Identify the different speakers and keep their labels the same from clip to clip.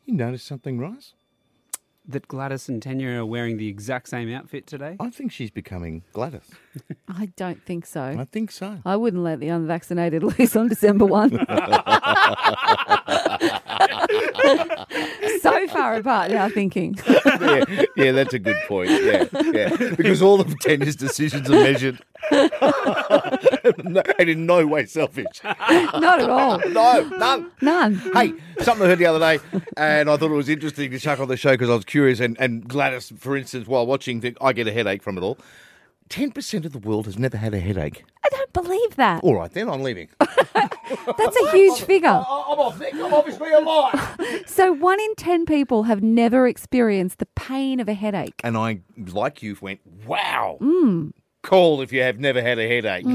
Speaker 1: You noticed something, Rice?
Speaker 2: That Gladys and Tanya are wearing the exact same outfit today?
Speaker 1: I think she's becoming Gladys.
Speaker 3: I don't think so.
Speaker 1: I think so.
Speaker 3: I wouldn't let the unvaccinated loose on December 1. So far apart now thinking.
Speaker 1: Yeah, that's a good point. Yeah. Because all of Tanya's decisions are measured. And in no way selfish.
Speaker 3: Not at all.
Speaker 1: No, none.
Speaker 3: None.
Speaker 1: Hey, something I heard the other day, and I thought it was interesting to chuck on the show because I was curious. And Gladys, for instance, while watching, I get a headache from it all. 10% of the world has never had a headache.
Speaker 3: I don't believe that.
Speaker 1: All right, then I'm leaving.
Speaker 3: That's a huge figure.
Speaker 1: I'm off. I'm obviously alive.
Speaker 3: So 1 in 10 people have never experienced the pain of a headache.
Speaker 1: And I, like you, went, wow. Call if you have never had a headache.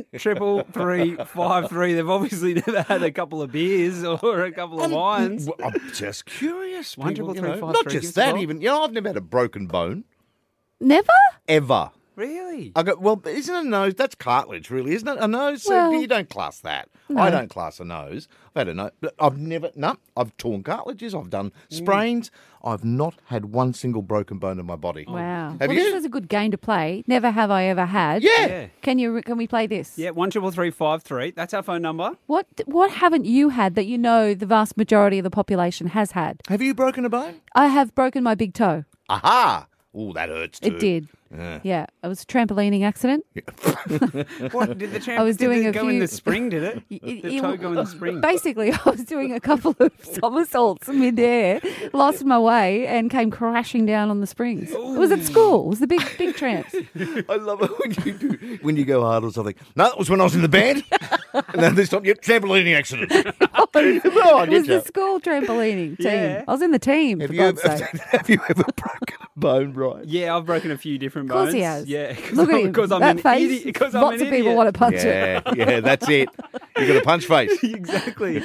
Speaker 2: 1-333-53. They've obviously never had a couple of beers or a couple of wines.
Speaker 1: Well, I'm just curious.
Speaker 2: One
Speaker 1: People,
Speaker 2: triple three five
Speaker 1: not
Speaker 2: three,
Speaker 1: just
Speaker 2: give us a
Speaker 1: that,
Speaker 2: call.
Speaker 1: even. I've never had a broken bone.
Speaker 3: Never?
Speaker 1: Ever.
Speaker 2: Really?
Speaker 1: I go, well, isn't a nose? That's cartilage, really, isn't it? A nose?
Speaker 3: Well,
Speaker 1: you don't class that.
Speaker 3: no.
Speaker 1: I don't class a nose. I've had a nose, but I've never. No, I've torn cartilages. I've done sprains. I've not had one single broken bone in my body.
Speaker 3: Wow.
Speaker 1: Have
Speaker 3: Well,
Speaker 1: you?
Speaker 3: this is a good game to play. Never have I ever had.
Speaker 1: Yeah.
Speaker 3: Can we play this?
Speaker 2: Yeah, 1-333-53. That's our phone number.
Speaker 3: What haven't you had that you know the vast majority of the population has had?
Speaker 1: Have you broken a bone?
Speaker 3: I have broken my big toe.
Speaker 1: Aha! Oh, that hurts too.
Speaker 3: It did. Yeah. It was a trampolining accident.
Speaker 2: What did the champ?
Speaker 3: I was doing
Speaker 2: did
Speaker 3: a
Speaker 2: it go in
Speaker 3: few-
Speaker 2: the spring? Did it? The toe go in the spring.
Speaker 3: Basically, I was doing a couple of somersaults midair, lost my way, and came crashing down on the springs. It was at school. It was the big tramps.
Speaker 1: I love it when you go hard or something. No, that was when I was in the band. And then this time, trampolining accident. Oh, I
Speaker 3: It
Speaker 1: get
Speaker 3: was
Speaker 1: you.
Speaker 3: the school trampolining team.
Speaker 2: Yeah.
Speaker 3: I was in the team,
Speaker 1: Have
Speaker 3: for
Speaker 1: you,
Speaker 3: God's
Speaker 1: ever,
Speaker 3: sake.
Speaker 1: have you ever broken a bone, Brian?
Speaker 2: Yeah, I've broken a few different
Speaker 3: Of course
Speaker 2: bones.
Speaker 3: he has.
Speaker 2: Yeah,
Speaker 3: Look at him.
Speaker 2: because I'm
Speaker 3: that
Speaker 2: an
Speaker 3: face.
Speaker 2: idiot. Because I'm
Speaker 3: Lots
Speaker 2: an
Speaker 3: of people
Speaker 2: idiot.
Speaker 3: want to punch it.
Speaker 1: Yeah, that's it. You got a punch face.
Speaker 2: Exactly.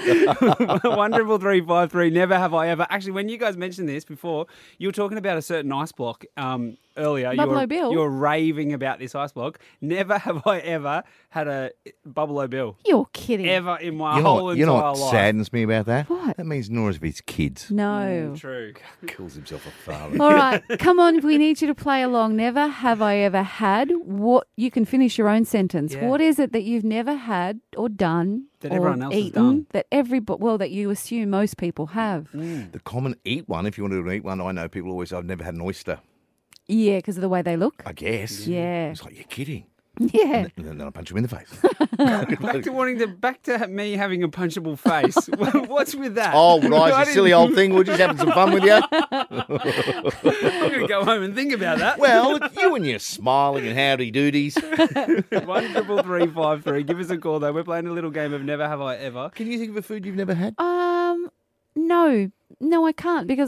Speaker 2: 1-333-53. Never have I ever. Actually, when you guys mentioned this before, you were talking about a certain ice block earlier.
Speaker 3: Buffalo Bill?
Speaker 2: You were raving about this ice block. Never have I ever had a Buffalo Bill.
Speaker 3: You're kidding.
Speaker 2: Ever in my
Speaker 1: You know
Speaker 2: whole
Speaker 1: what,
Speaker 2: entire
Speaker 1: what
Speaker 2: life.
Speaker 1: saddens me about that?
Speaker 3: What?
Speaker 1: That means Nora's of his kids.
Speaker 3: No.
Speaker 2: True.
Speaker 1: Kills himself a father.
Speaker 3: All right, come on. We need you to play along. Never have I ever had. What you can finish your own sentence.
Speaker 2: Yeah.
Speaker 3: What is it that you've never had or done
Speaker 2: That
Speaker 3: or
Speaker 2: everyone else has
Speaker 3: eaten
Speaker 2: done.
Speaker 3: that you assume most people have?
Speaker 1: The common eat one, if you want to eat one, I know people always say, I've never had an oyster.
Speaker 3: Yeah, because of the way they look.
Speaker 1: I guess.
Speaker 3: Yeah.
Speaker 1: It's like, you're kidding.
Speaker 3: Yeah.
Speaker 1: And then I punch him in the face.
Speaker 2: Back to me having a punchable face. What's with that?
Speaker 1: Oh,
Speaker 2: I
Speaker 1: right, you
Speaker 2: didn't-
Speaker 1: silly old thing. We're just having some fun with you.
Speaker 2: I'm going to go home and think about that.
Speaker 1: Well, it's you and your smiling and howdy doodies.
Speaker 2: 1-333-53. Give us a call though. We're playing a little game of Never Have I Ever.
Speaker 1: Can you think of a food you've never had?
Speaker 3: No, I can't because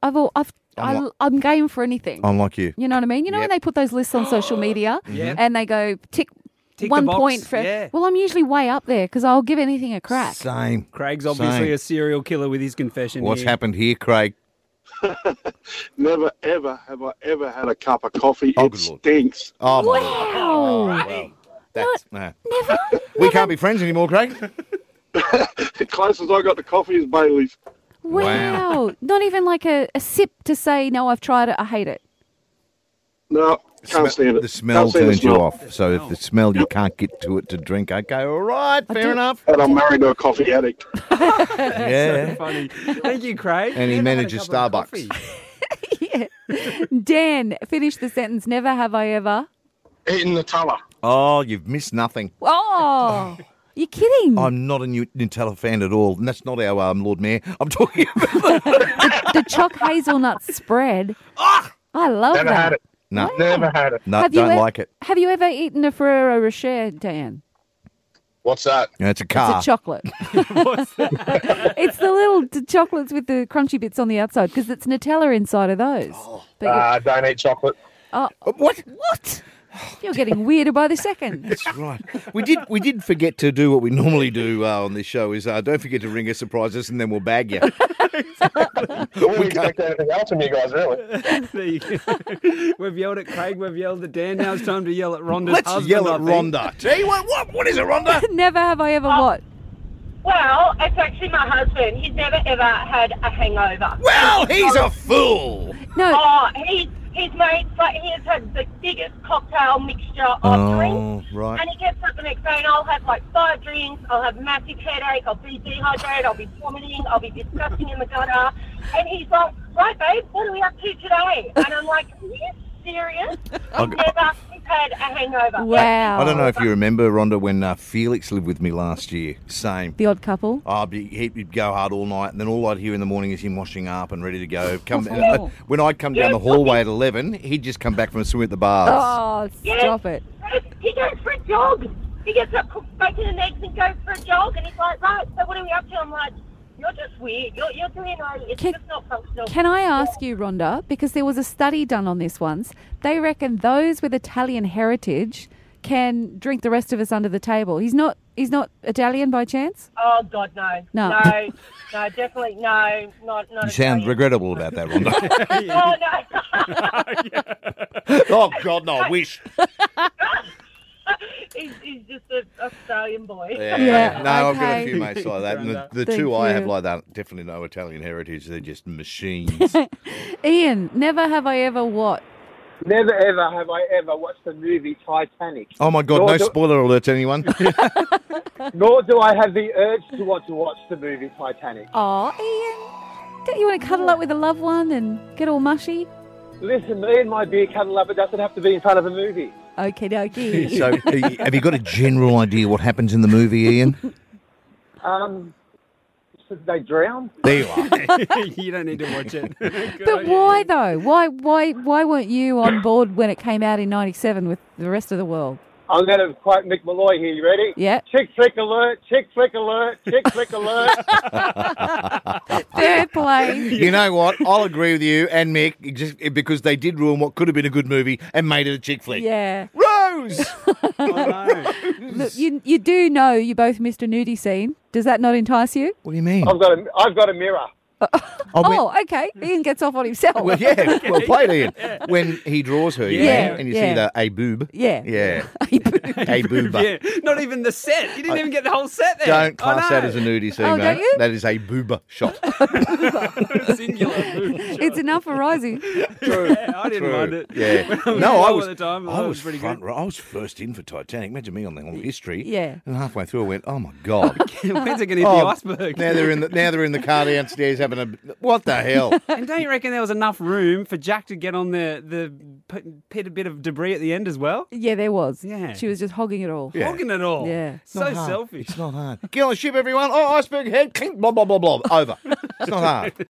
Speaker 3: I'm game for anything.
Speaker 1: I'm like you.
Speaker 3: You know what I mean? You know when
Speaker 1: Yep.
Speaker 3: they put those lists on social media
Speaker 2: Yeah.
Speaker 3: and they go tick
Speaker 2: Tick the
Speaker 3: 1
Speaker 2: box,
Speaker 3: point for.
Speaker 2: yeah.
Speaker 3: Well, I'm usually way up there because I'll give anything a crack.
Speaker 1: Same.
Speaker 2: Craig's obviously
Speaker 1: Same.
Speaker 2: a serial killer with his confession.
Speaker 1: What's
Speaker 2: here.
Speaker 1: happened here, Craig?
Speaker 4: Never, ever have I ever had a cup of coffee.
Speaker 1: Oh,
Speaker 4: It
Speaker 1: good Lord.
Speaker 4: stinks.
Speaker 1: Oh, my
Speaker 3: Wow.
Speaker 1: God. Well, that's, no.
Speaker 3: Never.
Speaker 1: We can't be friends anymore, Craig.
Speaker 4: The closest I got to coffee is Bailey's.
Speaker 3: Wow. Not even like a sip to say, no, I've tried it. I hate it.
Speaker 4: No, can't stand it.
Speaker 1: The smell
Speaker 4: Can't stand
Speaker 1: turns
Speaker 4: the
Speaker 1: you
Speaker 4: smell.
Speaker 1: off. So if the smell, you can't get to it to drink. Okay, all right, fair enough.
Speaker 4: And I'm married to a coffee addict.
Speaker 1: Yeah.
Speaker 2: Funny. Thank you, Craig.
Speaker 1: And he
Speaker 2: Never had a
Speaker 1: manages
Speaker 2: cup of
Speaker 1: Starbucks.
Speaker 2: coffee.
Speaker 3: Dan, finish the sentence. Never have I ever.
Speaker 4: Eating Nutella.
Speaker 1: Oh, you've missed nothing.
Speaker 3: Oh, you're kidding.
Speaker 1: I'm not a Nutella fan at all, and that's not our Lord Mayor. I'm talking about.
Speaker 3: The choc hazelnut spread. I love
Speaker 4: Never
Speaker 3: that.
Speaker 4: had it.
Speaker 1: No,
Speaker 4: Never had it.
Speaker 1: no,
Speaker 3: Have you
Speaker 1: don't
Speaker 3: e-
Speaker 1: like it.
Speaker 3: Have you ever eaten a Ferrero Rocher, Dan?
Speaker 4: What's that?
Speaker 1: Yeah, it's a car.
Speaker 3: It's a chocolate. It's the little chocolates with the crunchy bits on the outside because it's Nutella inside of those. But
Speaker 4: Don't eat chocolate.
Speaker 1: What?
Speaker 3: you're getting weirder by the second.
Speaker 1: That's right. We did forget to do what we normally do on this show is don't forget to ring us, surprise us, and then we'll bag you.
Speaker 4: I wouldn't expect anything else from you guys, really.
Speaker 2: There you go. We've yelled at Craig. We've yelled at Dan. Now it's time to yell at Rhonda's
Speaker 1: Let's
Speaker 2: husband.
Speaker 1: yell
Speaker 2: I
Speaker 1: at
Speaker 2: think.
Speaker 1: Rhonda. Tell you what is it, Rhonda?
Speaker 3: Never have I ever what?
Speaker 5: Well, it's actually my husband. He's never ever had a hangover.
Speaker 1: Well, he's a fool.
Speaker 3: No,
Speaker 5: Oh, he's made, like, he has had the biggest cocktail mixture of drinks.
Speaker 1: right.
Speaker 5: And he gets up the next day and I'll have like 5 drinks, I'll have massive headache, I'll be dehydrated, I'll be vomiting, I'll be disgusting in the gutter. And he's like, right babe, what are we up to today? And I'm like, are you serious? I've never had a hangover.
Speaker 3: wow.
Speaker 1: I don't know if you remember, Rhonda, when Felix lived with me last year. Same.
Speaker 3: The Odd Couple.
Speaker 1: He'd go hard all night, and then all I'd hear in the morning is him washing up and ready to go.
Speaker 3: Oh.
Speaker 1: When I'd come down the hallway at 11, he'd just come back from a swim at the bars.
Speaker 3: Oh, stop it.
Speaker 5: He goes for a jog. He gets up, cooks bacon and eggs and goes for a jog. And he's like, right, so what are we up to? I'm like, you're just weird. You're doing it's just not functional.
Speaker 3: Can I ask you, Rhonda, because there was a study done on this once, they reckon those with Italian heritage can drink the rest of us under the table. He's not Italian by chance?
Speaker 5: Oh, God, no.
Speaker 3: No.
Speaker 5: No, definitely, no. Not
Speaker 1: You sound
Speaker 5: Italian.
Speaker 1: regrettable about that, Rhonda.
Speaker 5: Oh, no.
Speaker 1: Oh, God, no, I wish.
Speaker 5: He's just an Australian boy.
Speaker 3: Yeah,
Speaker 1: No, I've got a
Speaker 3: okay.
Speaker 1: few mates like that. And the
Speaker 3: Thank
Speaker 1: two I have
Speaker 3: you.
Speaker 1: like that, definitely no Italian heritage. They're just machines.
Speaker 3: Ian, never have I ever what?
Speaker 6: Never ever have I ever watched the movie Titanic.
Speaker 1: Oh, my God,
Speaker 6: Nor
Speaker 1: no
Speaker 6: do-
Speaker 1: spoiler alerts, anyone.
Speaker 6: Nor do I have the urge to want to watch the movie Titanic.
Speaker 3: Oh, Ian, don't you want to cuddle up with a loved one and get all mushy?
Speaker 6: Listen, me and my beer cuddle up, it doesn't have to be in front of a movie.
Speaker 3: Okie dokie.
Speaker 1: So, have you got a general idea what happens in the movie, Ian?
Speaker 6: So they drown?
Speaker 1: There you are.
Speaker 2: You don't need to watch it.
Speaker 3: But why though? Why weren't you on board when it came out in '97 with the rest of the world?
Speaker 6: I'm going to quote Mick Malloy here. You ready?
Speaker 3: Yeah.
Speaker 6: Chick flick alert, chick flick alert, chick flick alert.
Speaker 3: Fair play.
Speaker 1: You know what? I'll agree with you and Mick, just because they did ruin what could have been a good movie and made it a chick flick.
Speaker 3: Yeah.
Speaker 1: Rose!
Speaker 3: Look, you do know you both missed a nudie scene. Does that not entice you?
Speaker 1: What do you mean?
Speaker 6: I've got a mirror.
Speaker 3: Oh, okay. Ian gets off on himself.
Speaker 1: Well, yeah, well played, Ian. When he draws her,
Speaker 3: Yeah,
Speaker 1: and you
Speaker 3: yeah.
Speaker 1: see the a boob.
Speaker 3: Yeah.
Speaker 1: Yeah. A booba.
Speaker 2: Yeah, not even the set. You didn't even get the whole set there.
Speaker 1: Don't class that
Speaker 2: no.
Speaker 1: as a nudie scene,
Speaker 3: Oh,
Speaker 1: mate.
Speaker 3: don't you?
Speaker 1: That is a booba shot.
Speaker 2: Singular. Boom, shot.
Speaker 3: It's enough for Rosie.
Speaker 2: Yeah, I didn't mind it.
Speaker 1: Yeah.
Speaker 2: When
Speaker 1: No,
Speaker 2: we
Speaker 1: I
Speaker 2: were
Speaker 1: was.
Speaker 2: at the time,
Speaker 1: I
Speaker 2: that
Speaker 1: was
Speaker 2: pretty
Speaker 1: front
Speaker 2: good.
Speaker 1: row. I was first in for Titanic. Imagine me on the history.
Speaker 3: Yeah.
Speaker 1: And halfway through, I went, "Oh my god."
Speaker 2: When's it going to hit the iceberg?
Speaker 1: Now they're in the car downstairs having a. What the hell?
Speaker 2: And don't you reckon there was enough room for Jack to get on the pit a bit of debris at the end as well?
Speaker 3: Yeah, there was.
Speaker 2: Yeah.
Speaker 3: She was just hogging it all.
Speaker 1: Yeah.
Speaker 2: Hogging it all.
Speaker 3: Yeah.
Speaker 2: So
Speaker 1: Not hard.
Speaker 2: selfish.
Speaker 1: It's not hard. Get on the ship, everyone. Oh, iceberg head. Clink, blah blah blah blah. Over. It's not hard.